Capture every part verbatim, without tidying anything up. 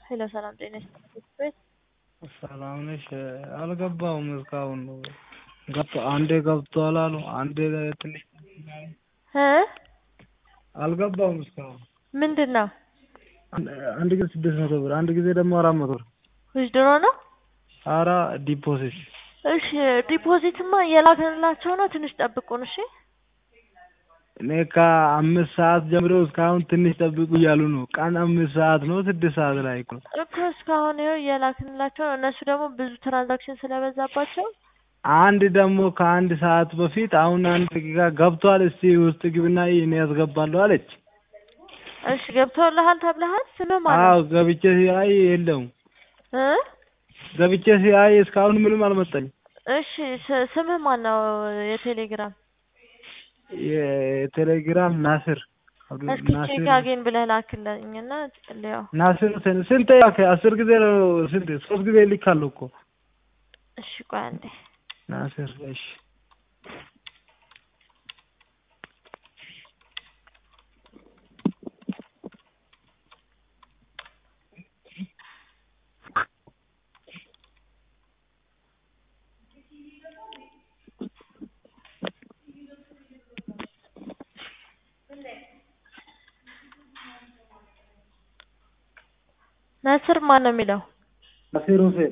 ሄሎ ሰላም ጤና ይስጥልኝ። ሰላም ነሽ? አልገባሁም እስካሁን ነው ገብቶ አንዴ ገብቷል አሉ አንዴ ትንሽ እ አልገባሁም እስካሁን ምንድነው? አንድ ጊዜ ስድስት መቶ ብር አንድ ጊዜ ደግሞ አራት መቶ ብር ዊዝድሮ ነው? ኧረ ዲፖዚት። እሺ ዲፖዚትማ እየላክንላቸው ነው። ትንሽ ጠብቁን እሺ። እኔ ከአምስት ሰዓት ጀምሮ እስካሁን ትንሽ ጠብቁ እያሉ ነው። ቀን አምስት ሰዓት ነው ስድስት ሰዓት ላይ እኮ እኮ እስካሁን ይኸው እየላክንላቸው ነው። እነሱ ደግሞ ብዙ ትራንዛክሽን ስለበዛባቸው አንድ ደግሞ ከአንድ ሰዓት በፊት አሁን አንድ ደቂቃ ገብቷል እስቲ ውስጥ ግብና እኔ ያስገባለሁ አለች። እሺ ገብቶልሃል ተብለሃል? ስምህ ማን ነው? አዎ ገብቼ ሲያይ የለውም እ ገብቼ ሲያይ እስካሁን ምንም አልመጣኝም። እሺ ስምህ ማን ነው? የቴሌግራም የቴሌግራም ናስር እስኪ ቼክ አገኝ ብለህ ላክልኝና ልየው። ናስር ስንት ያከ አስር ጊዜ ነው ስንት ሶስት ጊዜ ልካለሁ እኮ። እሺ ቆይ አንዴ ናስር እሺ ናስር ማን ነው የሚለው? ናስር ሁሴን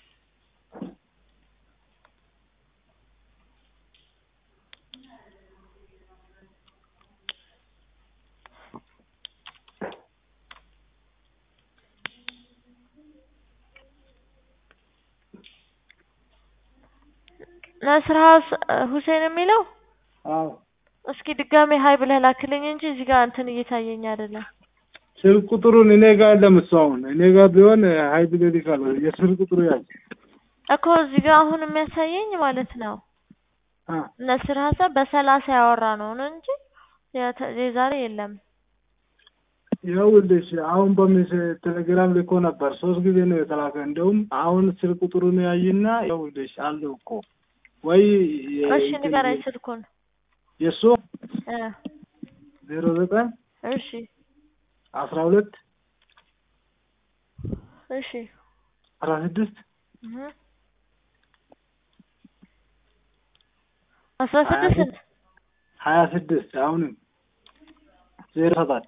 ናስር ሁሴን የሚለው? አዎ እስኪ ድጋሜ ሀይ ብለህ ላክልኝ እንጂ እዚህ ጋር እንትን እየታየኝ አይደለም። ስልክ ቁጥሩን እኔ ጋር ለምሳውን እኔ ጋር ቢሆን ሀይ ብለህ ልካለሁ። የስልክ ቁጥሩ ያዝ እኮ እዚህ ጋር አሁን የሚያሳየኝ ማለት ነው አ ናስር ሀሰን በሰላሳ ያወራ ነው ነው እንጂ የዛሬ የለም። ይኸውልሽ አሁን በሚስ ቴሌግራም ልኮ ነበር ሶስት ጊዜ ነው የተላከ። እንደውም አሁን ስልክ ቁጥሩን ያይና ይኸውልሽ አለው እኮ ወይ እሺ ንገረኝ ስልኩን። የሱ እ ዜሮ ዘጠኝ እሺ አስራ ሁለት እሺ አስራ ስድስት እህ አስራ ስድስት ሀያ ስድስት አሁንም ዜሮ ሰባት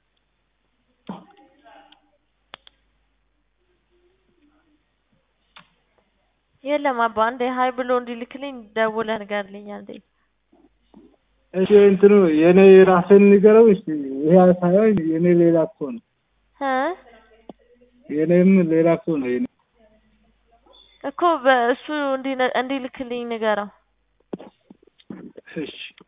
የለም አባ አንዴ ሀይ ብሎ እንዲልክልኝ ደውለህ ንገርልኝ አንዴ። እሺ እንትኑ የኔ ራሴን ንገረው እሺ። ይሄ ሳይሆን የኔ ሌላ እኮ ነው እ የኔም ሌላ እኮ ነው የኔ እኮ በእሱ እንዲልክልኝ ንገረው። እሺ